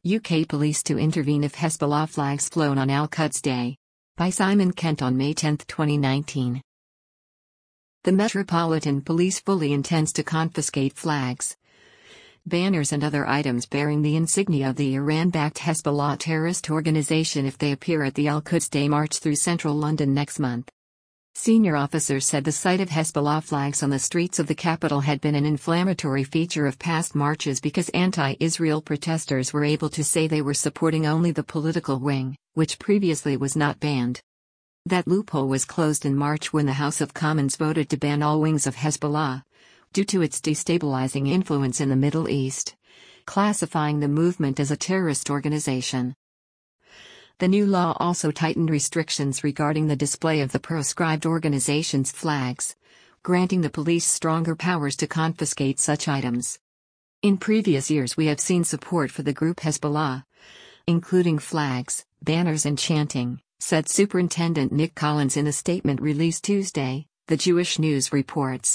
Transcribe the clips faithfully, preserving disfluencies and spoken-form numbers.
U K police to intervene if Hezbollah flags flown on Al-Quds Day. By Simon Kent on May tenth, twenty nineteen. The Metropolitan Police fully intends to confiscate flags, banners and other items bearing the insignia of the Iran-backed Hezbollah terrorist organization if they appear at the Al-Quds Day march through central London next month. Senior officers said the sight of Hezbollah flags on the streets of the capital had been an inflammatory feature of past marches because anti-Israel protesters were able to say they were supporting only the political wing, which previously was not banned. That loophole was closed in March when the House of Commons voted to ban all wings of Hezbollah, due to its destabilizing influence in the Middle East, classifying the movement as a terrorist organization. The new law also tightened restrictions regarding the display of the proscribed organization's flags, granting the police stronger powers to confiscate such items. In previous years we have seen support for the group Hezbollah, including flags, banners and chanting, said Superintendent Nick Collins in a statement released Tuesday, the Jewish News reports.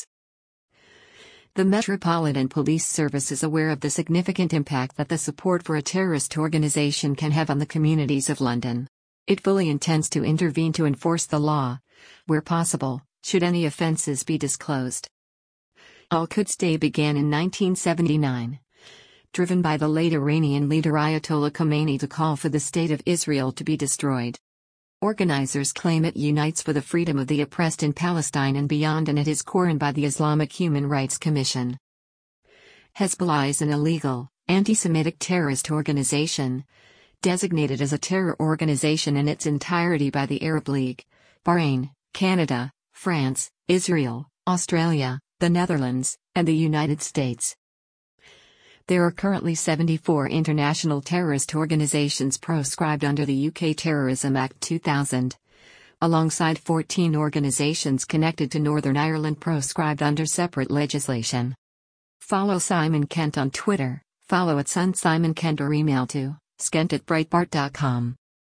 The Metropolitan Police Service is aware of the significant impact that the support for a terrorist organization can have on the communities of London. It fully intends to intervene to enforce the law, where possible, should any offences be disclosed. Al-Quds Day began in nineteen seventy-nine, driven by the late Iranian leader Ayatollah Khomeini to call for the State of Israel to be destroyed. Organizers claim it unites for the freedom of the oppressed in Palestine and beyond, and it is coroned by the Islamic Human Rights Commission. Hezbollah is an illegal, anti-Semitic terrorist organization, designated as a terror organization in its entirety by the Arab League, Bahrain, Canada, France, Israel, Australia, the Netherlands, and the United States. There are currently seventy-four international terrorist organizations proscribed under the U K Terrorism Act two thousand, alongside fourteen organizations connected to Northern Ireland proscribed under separate legislation. Follow Simon Kent on Twitter, follow at Sun Simon Kent or email to skent at breitbart dot com.